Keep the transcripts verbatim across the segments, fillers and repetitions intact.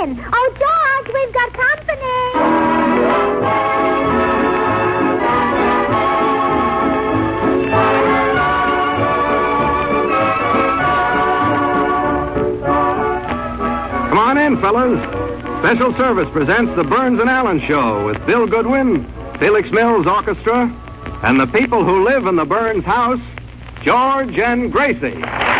in. Oh, George, we've got company. Come on in, fellas. Special Service presents the Burns and Allen Show with Bill Goodwin, Felix Mills Orchestra, and the people who live in the Burns house, George and Gracie.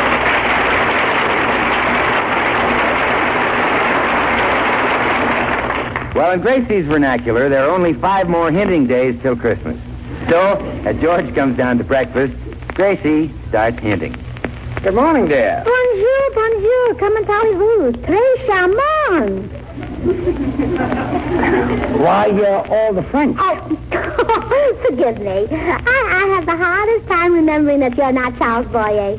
Well, in Gracie's vernacular, there are only five more hinting days till Christmas. So, as George comes down to breakfast, Gracie starts hinting. Good morning, dear. Bonjour, bonjour. Comment allez-vous? Très charmant. Why, uh, all the French? Oh, forgive me. I, I have the hardest time remembering that you're not Charles Boyer.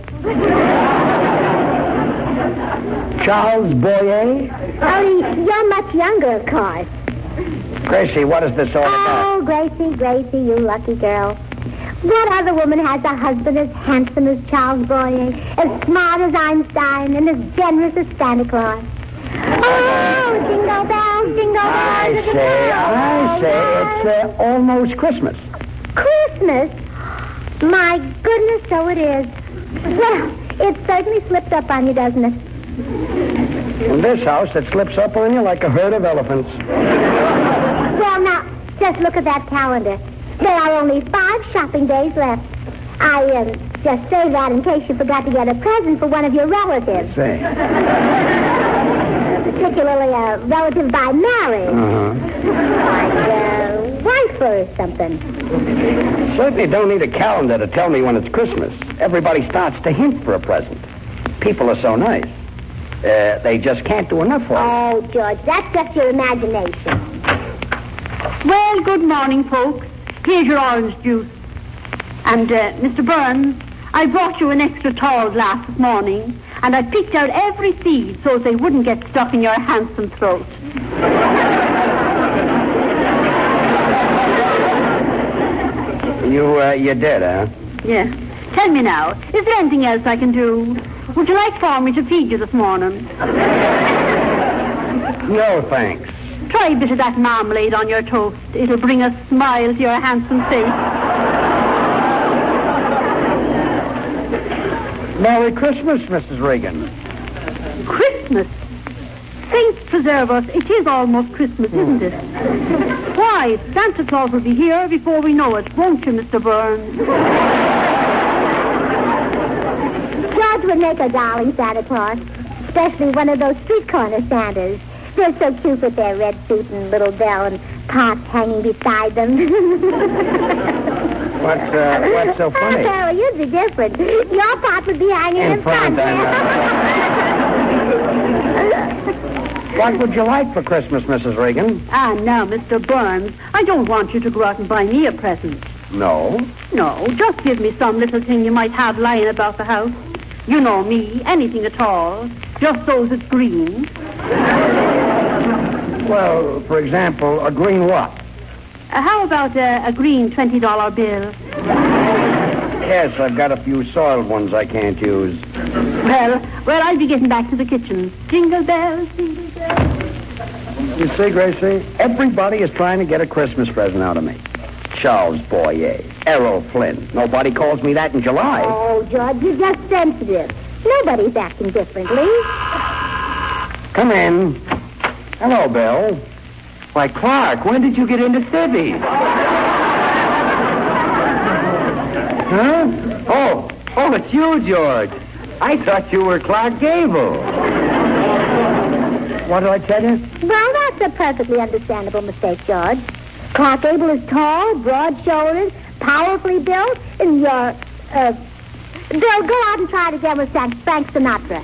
Charles Boyer? Only you're much younger, of course. Gracie, what is this all about? Oh, Gracie, Gracie, you lucky girl. What other woman has a husband as handsome as Charles Boyer, as smart as Einstein, and as generous as Santa Claus? Oh, jingle bells, jingle bells. I say, I say, it's uh, almost Christmas. Christmas? My goodness, so it is. Well, it certainly slipped up on you, doesn't it? In this house, it slips up on you like a herd of elephants. Well, now, just look at that calendar. There are only five shopping days left. I uh, just say that in case you forgot to get a present for one of your relatives. Say. Particularly a relative by marriage. Uh-huh. Like a wife or something. Certainly don't need a calendar to tell me when it's Christmas. Everybody starts to hint for a present. People are so nice. Uh, they just can't do enough for Oh, George, that's just your imagination. Well, good morning, folks. Here's your orange juice. And, uh, Mister Burns, I brought you an extra tall glass this morning, and I picked out every seed so they wouldn't get stuck in your handsome throat. You, uh, you did, huh? Yeah. Tell me now, is there anything else I can do? Would you like for me to feed you this morning? No, thanks. Try a bit of that marmalade on your toast. It'll bring a smile to your handsome face. Merry Christmas, Missus Reagan. Christmas? Saints preserve us, it is almost Christmas, isn't it? Why, Santa Claus will be here before we know it, won't you, Mister Burns? George would make a darling Santa Claus, especially one of those street corner Santas. They're so cute with their red suit and little bell and pots hanging beside them. What's, uh, what's so funny? Oh, you'd be different. Your pot would be hanging in, In front, front. What would you like for Christmas, Missus Reagan? Ah, now, Mister Burns, I don't want you to go out and buy me a present. No. No, just give me some little thing you might have lying about the house. You know me, anything at all. Just so it's green. Well, for example, a green what? Uh, how about uh, a green twenty dollar bill? Yes, I've got a few soiled ones I can't use. Well, well, I'll be getting back to the kitchen. Jingle bells, jingle bells. You see, Gracie, everybody is trying to get a Christmas present out of me. Charles Boyer, Errol Flynn. Nobody calls me that in July. Oh, George, you're just sensitive. Nobody's acting differently. Come in. Hello, Bill. Why, Clark, when did you get into civvies? Huh? Oh, oh, it's you, George. I thought you were Clark Gable. What did I tell you? Well, that's a perfectly understandable mistake, George. Clark Gable is tall, broad-shouldered, powerfully built, and you're, uh... Bill, go out and try it again with Frank Sinatra.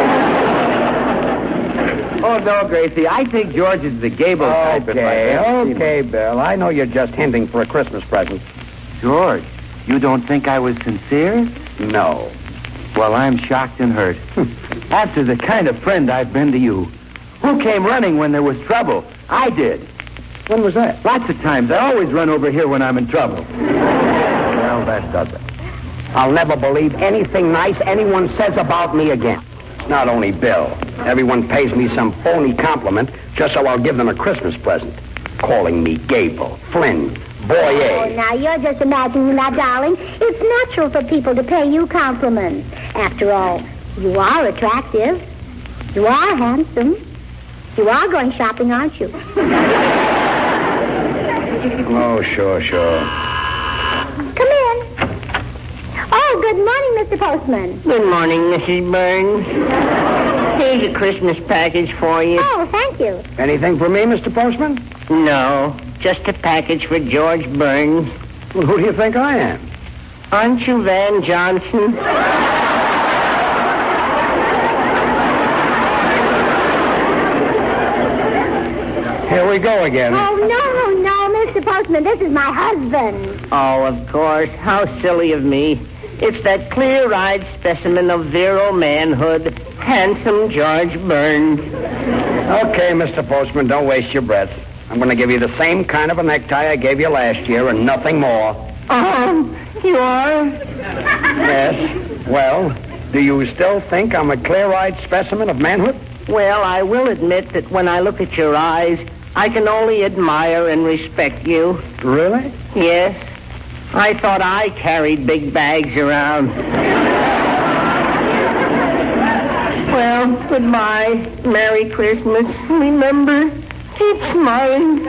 Oh, no, Gracie. I think George is the Gable type. Okay, okay, Bill. I know you're just hinting for a Christmas present. George, you don't think I was sincere? No. Well, I'm shocked and hurt. After the kind of friend I've been to you. Who came running when there was trouble? I did. When was that? Lots of times. I always run over here when I'm in trouble. Well, that does it. I'll never believe anything nice anyone says about me again. not only Bill. Everyone pays me some phony compliment just so I'll give them a Christmas present. Calling me Gable, Flynn, Boyer. Oh, now, you're just imagining that, darling. It's natural for people to pay you compliments. After all, you are attractive. You are handsome. You are going shopping, aren't you? Oh, sure, sure. Come in. Oh, good morning, Mister Postman. Good morning, Missus Burns. Here's a Christmas package for you. Oh, thank you. Anything for me, Mister Postman? No, just a package for George Burns. Well, who do you think I am? Aren't you Van Johnson? Here we go again. Oh, no, no, Mister Postman. This is my husband. Oh, of course. How silly of me. It's that clear-eyed specimen of virile manhood, handsome George Burns. Okay, Mister Postman, don't waste your breath. I'm going to give you the same kind of a necktie I gave you last year and nothing more. Oh, you are? Yes. Well, do you still think I'm a clear-eyed specimen of manhood? Well, I will admit that when I look at your eyes, I can only admire and respect you. Really? Yes. I thought I carried big bags around. Well, goodbye. Merry Christmas. Remember, keep smiling.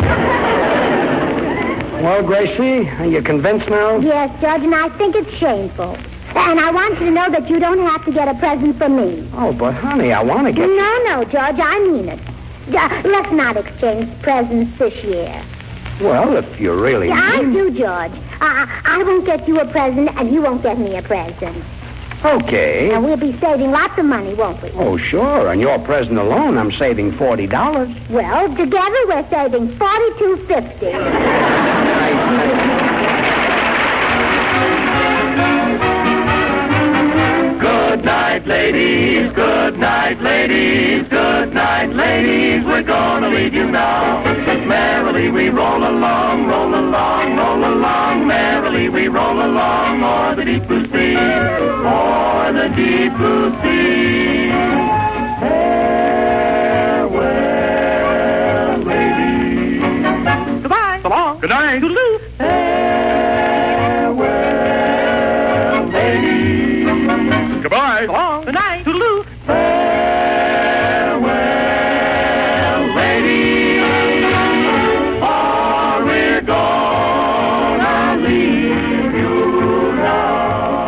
Well, Gracie, are you convinced now? Yes, Judge, and I think it's shameful. And I want you to know that you don't have to get a present from me. Oh, but honey, I want to get... No, no, Judge, I mean it. Uh, let's not exchange presents this year. Well, if you really Yeah, I mean... do, George. Uh, I won't get you a present, and you won't get me a present. Okay. And we'll be saving lots of money, won't we? Oh, sure. On your present alone, I'm saving forty dollars. Well, together we're saving forty-two fifty. Good night, ladies. Good night, ladies. Good night, ladies. We're gonna leave you now. Merrily we roll along, roll along, roll along. Merrily we roll along, o'er the deep blue sea, o'er the deep blue sea. Farewell, ladies. Goodbye. So long. Good night. Toodaloo. Farewell, ladies. Goodbye. So long. Good night. Toodaloo. Farewell, ladies. For we're gonna leave you now.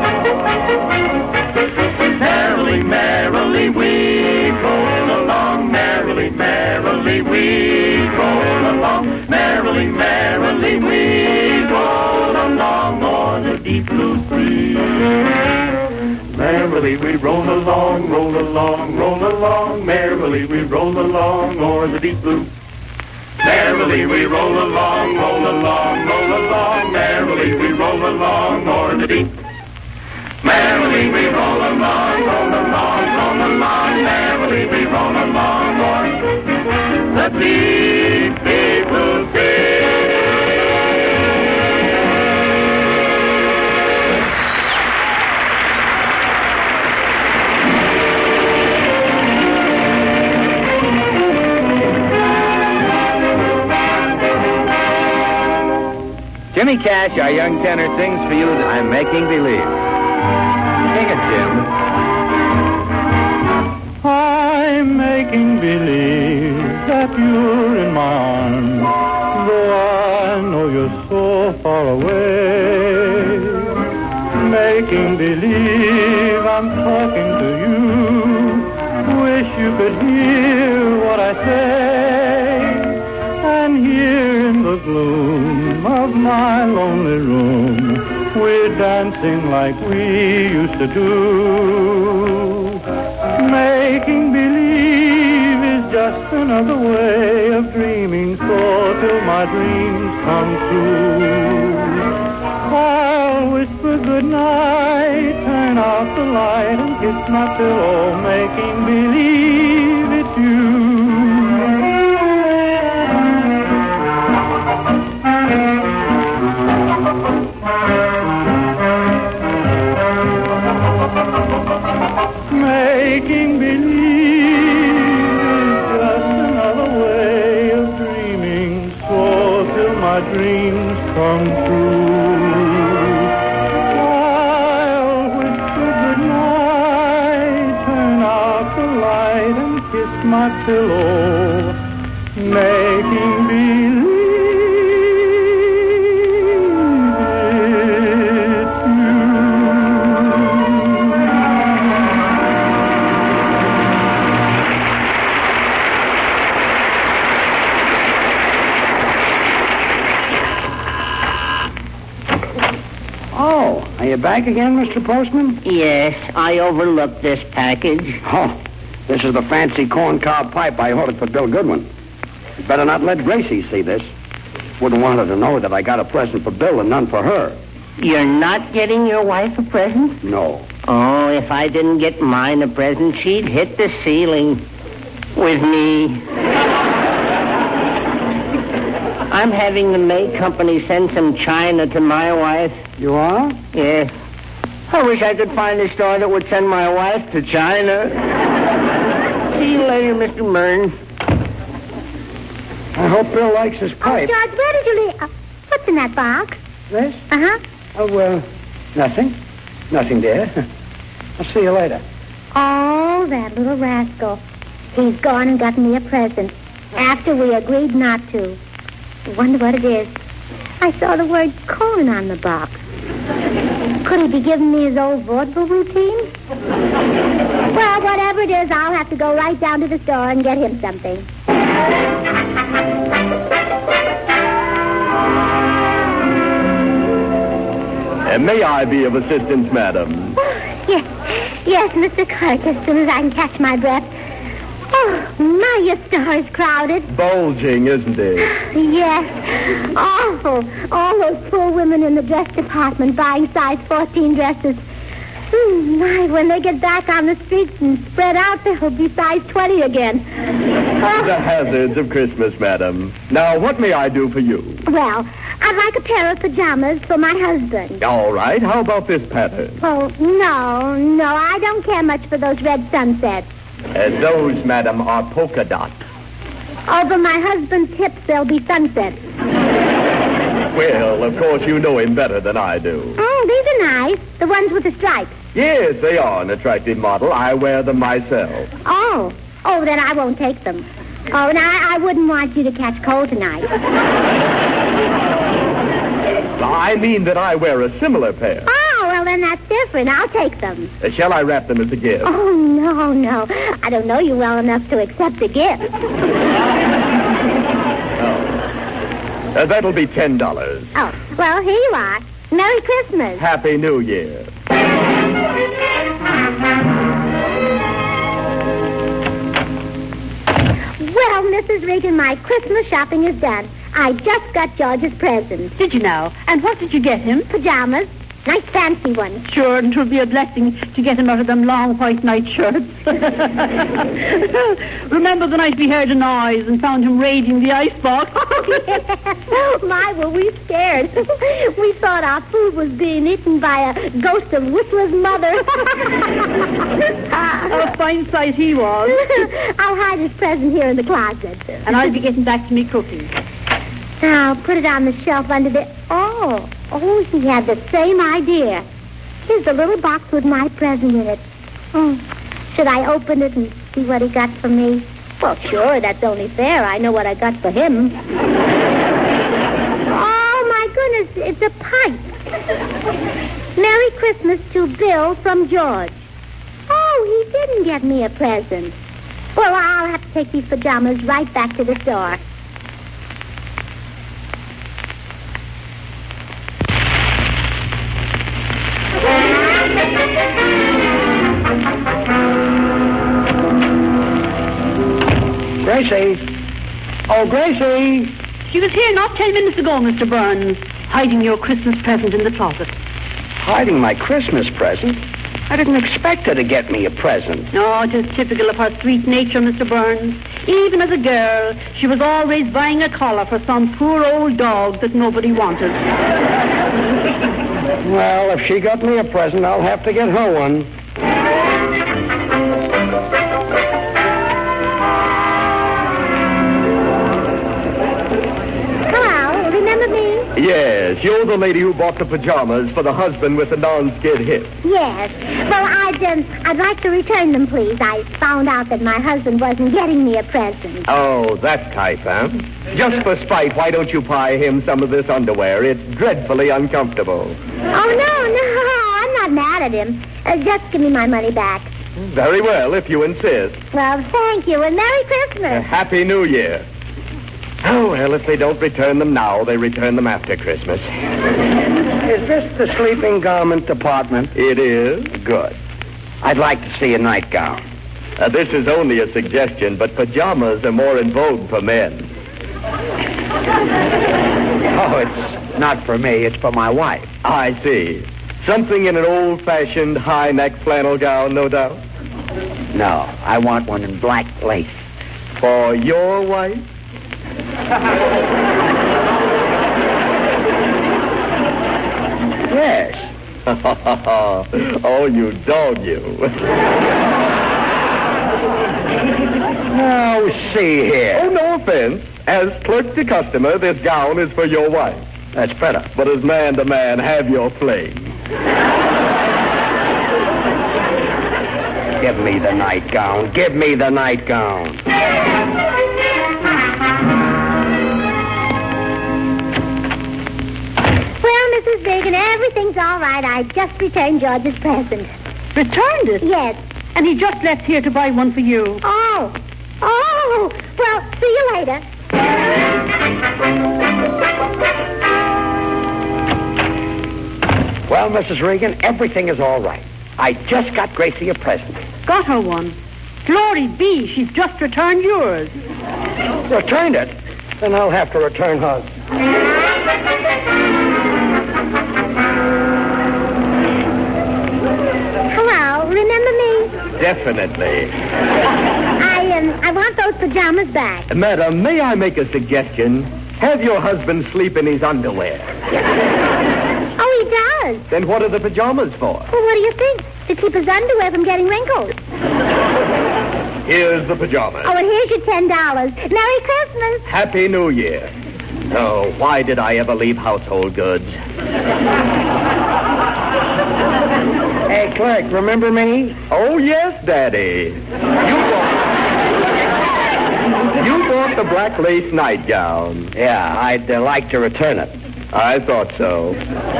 Merrily, merrily we roll along. Merrily, merrily we roll along. Merrily, merrily we roll along on the deep blue sea. Merrily we roll along, roll along, roll along. Merrily we roll along o'er the deep blue. Merrily we roll along, roll along, roll along. Merrily we roll along o'er the deep. Merrily we roll along, roll along, roll along. Merrily we roll along o'er the deep, deep blue sea. Jimmy Cash, our young tenor, sings for you I'm Making Believe. Sing it, Jim. I'm making believe that you're in my arms, though I know you're so far away. Making believe I'm talking to you. Wish you could hear what I say. And here in the gloom of my lonely room, we're dancing like we used to do. Making believe is just another way of dreaming, so till my dreams come true. I'll whisper goodnight, turn out the light, and kiss my pillow, making believe it's you. Making believe is just another way of dreaming, so till my dreams come true. I'll whisper goodnight, turn out the light and kiss my pillow, making believe. Are you back again, Mister Postman? Yes, I overlooked this package. Oh, this is the fancy corncob pipe I ordered for Bill Goodwin. You better not let Gracie see this. Wouldn't want her to know that I got a present for Bill and none for her. You're not getting your wife a present? No. Oh, if I didn't get mine a present, she'd hit the ceiling with me. I'm having the May Company send some china to my wife. You are? Yes. I wish I could find a store that would send my wife to China. See you later, Mister Burns. I hope Bill likes his pipe. Oh, George, where did you leave... Uh, what's in that box? This? Uh-huh. Oh, well, nothing. Nothing, dear. I'll see you later. Oh, that little rascal. He's gone and got me a present after we agreed not to. I wonder what it is. I saw the word corn on the box. Could he be giving me his old vaudeville routine? Well, whatever it is, I'll have to go right down to the store and get him something. And may I be of assistance, madam? Oh, yes, yes, Mister Clark, as soon as I can catch my breath. Oh, my, your store is crowded. Bulging, isn't it? Yes. Awful. All those poor women in the dress department buying size fourteen dresses. Mm, my, when they get back on the streets and spread out, they'll be size twenty again. Oh. The hazards of Christmas, madam. Now, what may I do for you? Well, I'd like a pair of pajamas for my husband. All right. How about this pattern? Oh, no, no, I don't care much for those red sunsets. Uh, those, madam, are polka dots. Over my husband's hips, there'll be sunsets. Well, of course, you know him better than I do. Oh, these are nice. The ones with the stripes. Yes, they are an attractive model. I wear them myself. Oh. Oh, then I won't take them. Oh, and I, I wouldn't want you to catch cold tonight. I mean that I wear a similar pair. Oh, well, then that's different. I'll take them. Uh, shall I wrap them as a gift? Oh, no, no. I don't know you well enough to accept a gift. Oh. Uh, that'll be ten dollars. Oh, well, here you are. Merry Christmas. Happy New Year. Well, Missus Regan, my Christmas shopping is done. I just got George's present. Did you now? And what did you get him? Pajamas. Nice fancy ones. Sure, and it will be a blessing to get him out of them long white nightshirts. Remember the night we heard a noise and found him raging the icebox? Oh, my, were we scared. We thought our food was being eaten by a ghost of Whistler's mother. A fine sight he was. I'll hide his present here in the closet. And I'll be getting back to me cooking. Now, put it on the shelf under the... Oh, oh, he had the same idea. Here's the little box with my present in it. Oh, should I open it and see what he got for me? Well, sure, that's only fair. I know what I got for him. Oh, my goodness, it's a pipe. Merry Christmas to Bill from George. Oh, he didn't get me a present. Well, I'll have to take these pajamas right back to the store. Gracie. Oh, Gracie. She was here not ten minutes ago, Mister Burns, hiding your Christmas present in the closet. Hiding my Christmas present? I didn't expect her to get me a present. No, it is typical of her sweet nature, Mister Burns. Even as a girl, she was always buying a collar for some poor old dog that nobody wanted. Well, if she got me a present, I'll have to get her one. Yes, you're the lady who bought the pajamas for the husband with the non-skid hip. Yes. Well, I'd, um, I'd like to return them, please. I found out that my husband wasn't getting me a present. Oh, that type, huh? Just for spite, why don't you buy him some of this underwear? It's dreadfully uncomfortable. Oh, no, no, I'm not mad at him. Uh, just give me my money back. Very well, if you insist. Well, thank you, and Merry Christmas. A Happy New Year. Oh, well, if they don't return them now, they return them after Christmas. Is this the sleeping garment department? It is. Good. I'd like to see a nightgown. Uh, this is only a suggestion, but pajamas are more in vogue for men. Oh, it's not for me. It's for my wife. I see. Something in an old-fashioned high-neck flannel gown, no doubt? No, I want one in black lace. For your wife? Yes. Oh, you dog, you. Now, see here. Oh, no offense. As clerk to customer, this gown is for your wife. That's better. But as man to man, have your fling. Give me the nightgown. Give me the nightgown. Well, Missus Bacon, everything's all right. I just returned George's present. Returned it? Yes. And he just left here to buy one for you. Oh. Oh. Well, see you later. Well, Missus Regan, everything is all right. I just got Gracie a present. Got her one. Glory be, she's just returned yours. Returned it? Then I'll have to return hers. Hello, remember me? Definitely. I, um, I want those pajamas back. Madam, may I make a suggestion? Have your husband sleep in his underwear. Oh, he does. Then what are the pajamas for? Well, what do you think? To keep his underwear from getting wrinkled. Here's the pajamas. Oh, and here's your ten dollars. Merry Christmas. Happy New Year. Oh, why did I ever leave household goods? Hey, clerk, remember me? Oh, yes, Daddy. You bought, you bought the black lace nightgown. Yeah, I'd uh, like to return it. I thought so.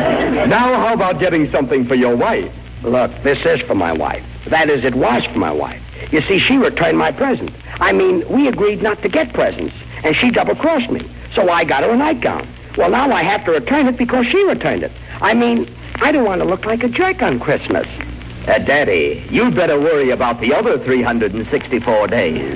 Now, how about getting something for your wife? Look, this is for my wife. That is, it was for my wife. You see, she returned my present. I mean, we agreed not to get presents, and she double-crossed me. So I got her a nightgown. Well, now I have to return it because she returned it. I mean, I don't want to look like a jerk on Christmas. Uh, Daddy, you'd better worry about the other three hundred sixty-four days.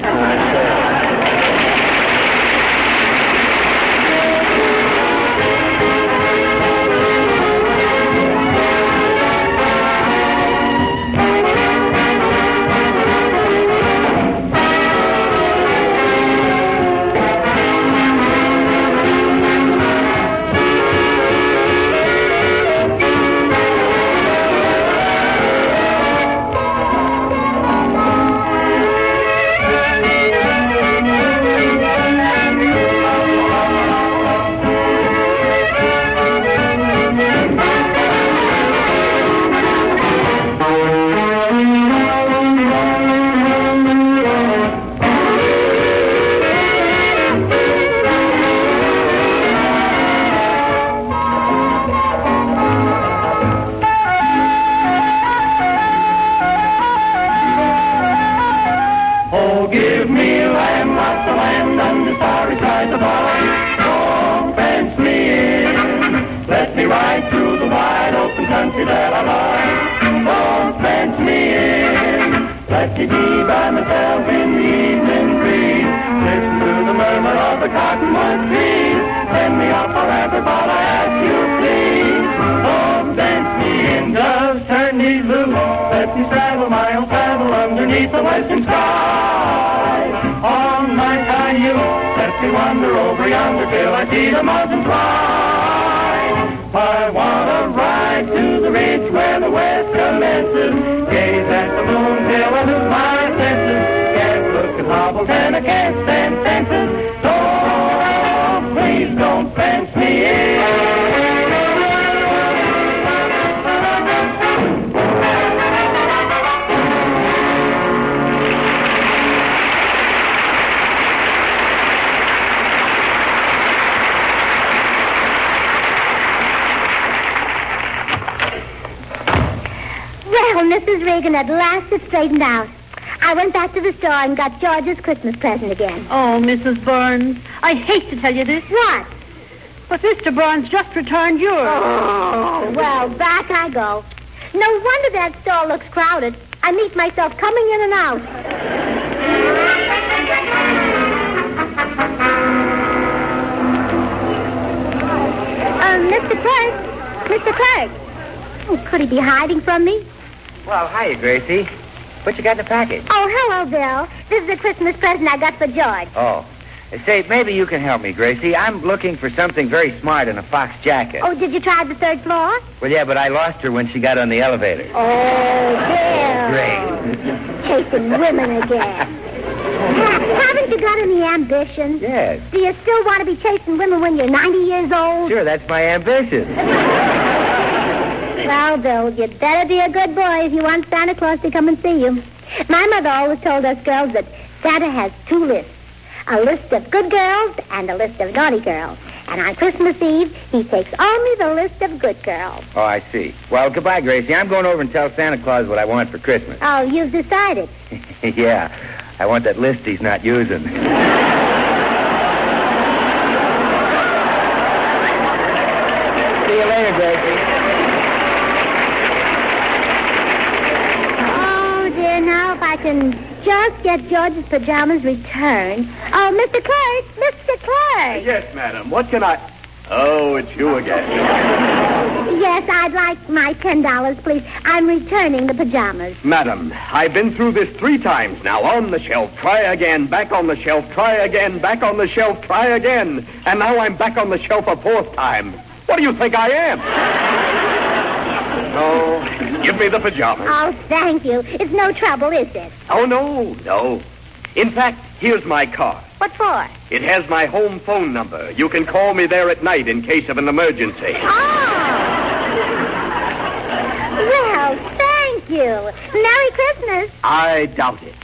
Please don't fence me in. Missus Regan, at last it's straightened out. I went back to the store and got George's Christmas present again. Oh, Missus Burns, I hate to tell you this. What? But Mister Burns just returned yours. Oh, well, back I go. No wonder that store looks crowded. I meet myself coming in and out. Uh, Mister Clark. Mister Clark. Oh, could he be hiding from me? Well, hiya, Gracie. What you got in the package? Oh, hello, Bill. This is a Christmas present I got for George. Oh. Say, maybe you can help me, Gracie. I'm looking for something very smart in a fox jacket. Oh, did you try the third floor? Well, yeah, but I lost her when she got on the elevator. Oh, Bill. Great. Chasing women again. Haven't you got any ambition? Yes. Do you still want to be chasing women when you're ninety years old? Sure, that's my ambition. Well, Bill, you'd better be a good boy if you want Santa Claus to come and see you. My mother always told us girls that Santa has two lists. A list of good girls and a list of naughty girls. And on Christmas Eve, he takes only the list of good girls. Oh, I see. Well, goodbye, Gracie. I'm going over and tell Santa Claus what I want for Christmas. Oh, you've decided. Yeah. I want that list he's not using. See you later, Gracie. Oh, dear, now if I can just get George's pajamas returned. Oh, Mister Clark, Mister Clark. Yes, madam. What can I... Oh, it's you again. Yes, I'd like my ten dollars, please. I'm returning the pajamas. Madam, I've been through this three times now. On the shelf, try again. Back on the shelf, try again. Back on the shelf, try again. And now I'm back on the shelf a fourth time. What do you think I am? Oh, give me the pajamas. Oh, thank you. It's no trouble, is it? Oh, no, no. In fact, here's my card. What for? It has my home phone number. You can call me there at night in case of an emergency. Oh! Well, thank you. Merry Christmas. I doubt it.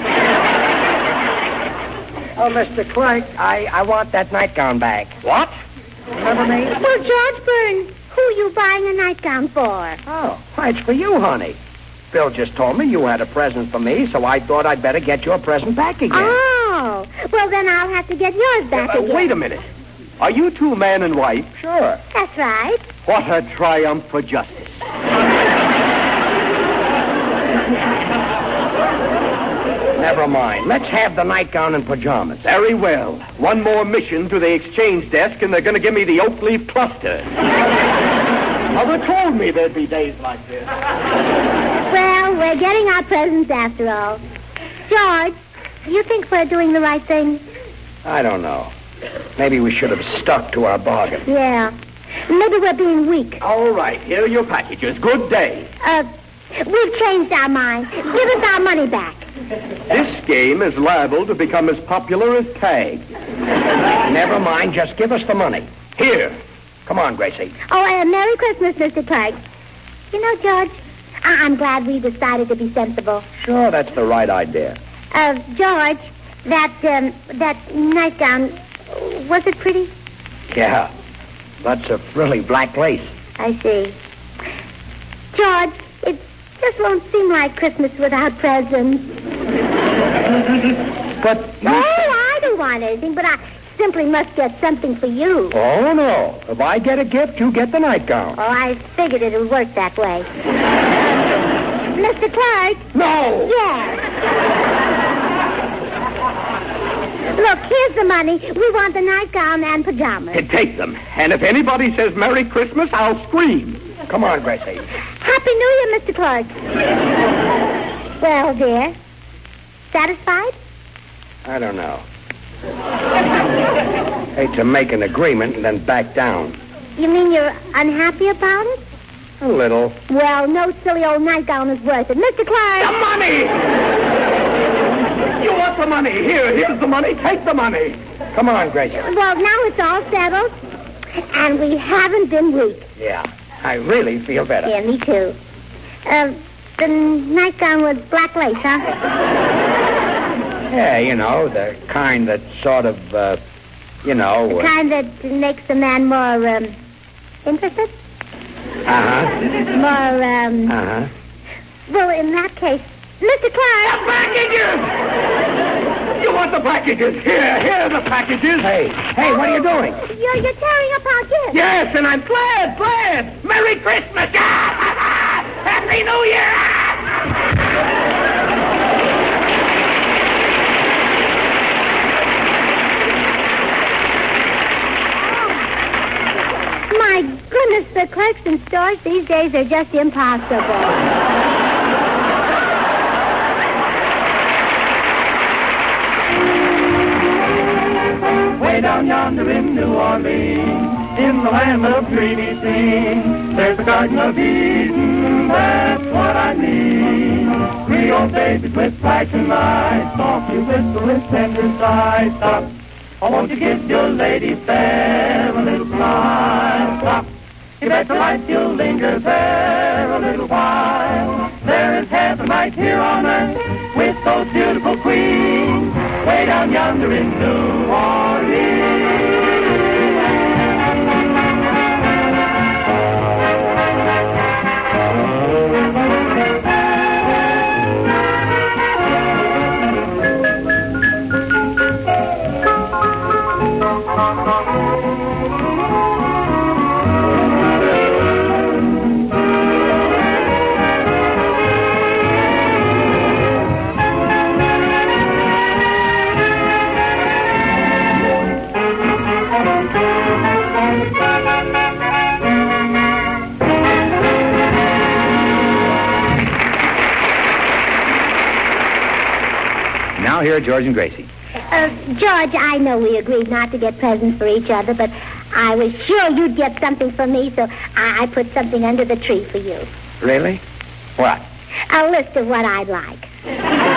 Oh, Mister Clark, I, I want that nightgown back. What? Remember me? Well, George Burns, who are you buying a nightgown for? Oh, why, it's for you, honey. Bill just told me you had a present for me, so I thought I'd better get your present back again. Oh, well, then I'll have to get yours back Uh, again. wait a minute. Are you two man and wife? Sure. That's right. What a triumph for justice. Never mind. Let's have the nightgown and pajamas. Very well. One more mission to the exchange desk, and they're going to give me the oak leaf cluster. Mother told me there'd be days like this. Well, we're getting our presents after all. George, you think we're doing the right thing? I don't know. Maybe we should have stuck to our bargain. Yeah. Maybe we're being weak. All right, here are your packages. Good day. Uh, we've changed our mind. Give us our money back. This game is liable to become as popular as tag. Never mind. Just give us the money. Here. Come on, Gracie. Oh, uh, Merry Christmas, Mister Clark. You know, George, I- I'm glad we decided to be sensible. Sure, that's the right idea. Uh, George, that, um, that nightgown, was it pretty? Yeah. Lots of frilly black lace. I see. George, it just won't seem like Christmas without presents. But you... Oh, I don't want anything, but I simply must get something for you. Oh, no. If I get a gift, you get the nightgown. Oh, I figured it would work that way. Mister Clark? No! Yes. Look, here's the money. We want the nightgown and pajamas. And take them. And if anybody says Merry Christmas, I'll scream. Come on, Gracie. Happy New Year, Mister Clark. Well, dear, satisfied? I don't know. Hate to make an agreement and then back down. You mean you're unhappy about it? A little. Well, no silly old nightgown is worth it. Mister Clark! The money! You want the money? Here, here's the money. Take the money. Come on, Gracie. Well, now it's all settled, and we haven't been weak. Yeah, I really feel better. Yeah, me too. Uh, the nightgown was black lace, huh? Yeah, you know, the kind that sort of, uh, you know... The uh, kind that makes a man more, um, interested? Uh-huh. More, um... Uh-huh. Well, in that case, Mister Clark. The packages! You want the packages? Here, here are the packages. Hey, hey, what are you doing? You're, you're tearing up our gifts. Yes, and I'm glad, glad. Merry Christmas. Happy New Year. My goodness, the clerks in stores these days are just impossible. Way down yonder in New Orleans, in the land of dreamy scenes, there's a Garden of Eden, that's what I mean. Three old babies with flashing lights, softly whistle with tender sighs. Stop, oh, won't you give your lady fair a little smile? Stop, you bet your life you'll linger there a little while. There is heaven right here on earth with those beautiful queens, way down yonder in New Orleans. Now here are George and Gracie. Uh, George, I know we agreed not to get presents for each other, but I was sure you'd get something for me, so I, I put something under the tree for you. Really? What? A list of what I'd like.